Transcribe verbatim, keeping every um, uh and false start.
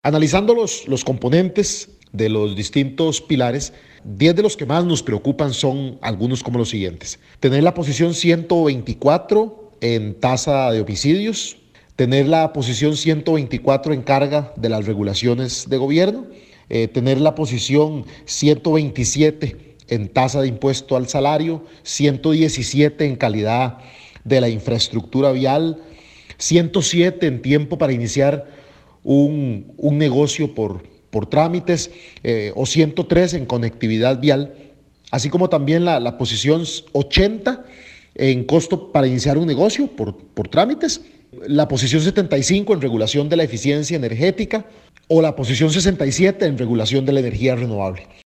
Analizando los, los componentes de los distintos pilares, diez de los que más nos preocupan son algunos como los siguientes. Tener la posición ciento veinticuatro en tasa de homicidios, tener la posición ciento veinticuatro en carga de las regulaciones de gobierno, eh, tener la posición ciento veintisiete en tasa de impuesto al salario, ciento diecisiete en calidad de la infraestructura vial, ciento siete en tiempo para iniciar un, un negocio por, por trámites eh, o ciento tres en conectividad vial, así como también la, la posición ochenta en costo para iniciar un negocio por, por trámites, la posición setenta y cinco en regulación de la eficiencia energética o la posición sesenta y siete en regulación de la energía renovable.